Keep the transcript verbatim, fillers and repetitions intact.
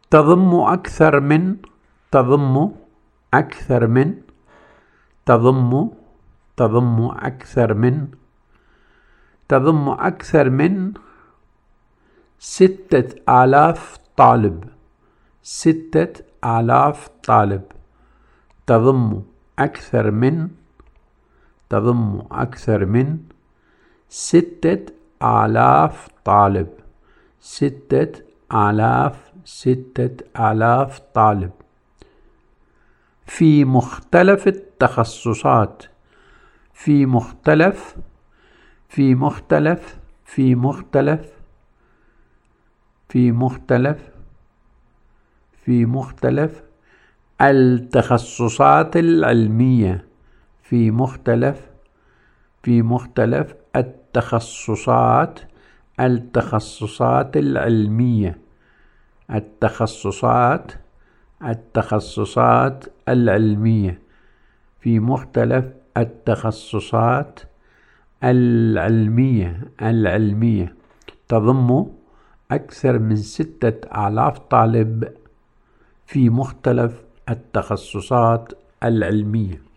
تضم أكثر من، تضم أكثر من، تضم تضم أكثر من، تضم أكثر من ستة آلاف طالب، ستة آلاف طالب. تضم أكثر من، تضم أكثر من ستة آلاف طالب، ستة آلاف، ستة آلاف طالب. في مختلف التخصصات، في مختلف، في مختلف، في مختلف، في مختلف، في مختلف التخصصات العلمية، في مختلف، في مختلف التخصصات، التخصصات العلمية، التخصصات، التخصصات العلمية، في مختلف التخصصات العلمية، العلمية. تضم أكثر من ستة آلاف طالب في مختلف التخصصات العلمية.